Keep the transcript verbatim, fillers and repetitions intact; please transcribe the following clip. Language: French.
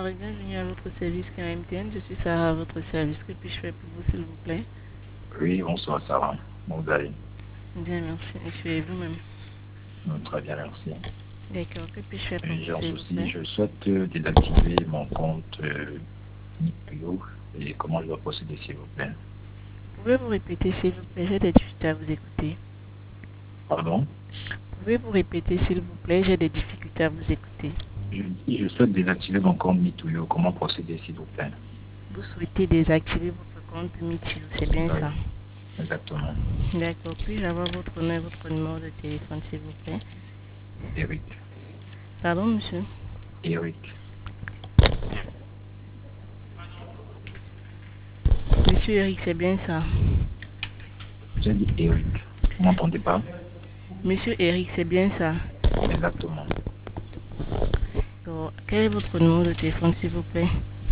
Bonsoir et bienvenue à votre service K M T N. Je suis Sarah à votre service. Que puis-je faire pour vous, s'il vous plaît? Oui, bonsoir Sarah. Bon, vous allez? Bien, merci, monsieur. Et vous-même? Mm, Très bien, merci. D'accord. Que puis-je faire pour Euh, vous, J'ai un s'il vous souci, plaît? je souhaite euh, désactiver mon compte euh, Nipeyo et comment je dois procéder s'il vous plaît. Pouvez-vous répéter, s'il vous plaît? J'ai des difficultés à vous écouter. Pardon? Pouvez-vous répéter, s'il vous plaît? J'ai des difficultés à vous écouter. Je dis, je souhaite désactiver mon compte Mituyo. Comment procéder s'il vous plaît? Vous souhaitez désactiver votre compte Mitio, c'est bien Oui, ça? exactement. D'accord. Puis-je avoir votre nom et votre numéro de téléphone, s'il vous plaît? Eric. Pardon, monsieur? Eric. Monsieur Eric, c'est bien ça? J'ai dit Eric. Vous m'entendez pas? Monsieur Eric, c'est bien ça? Exactement. Alors, quel est votre numéro de téléphone, s'il vous plaît?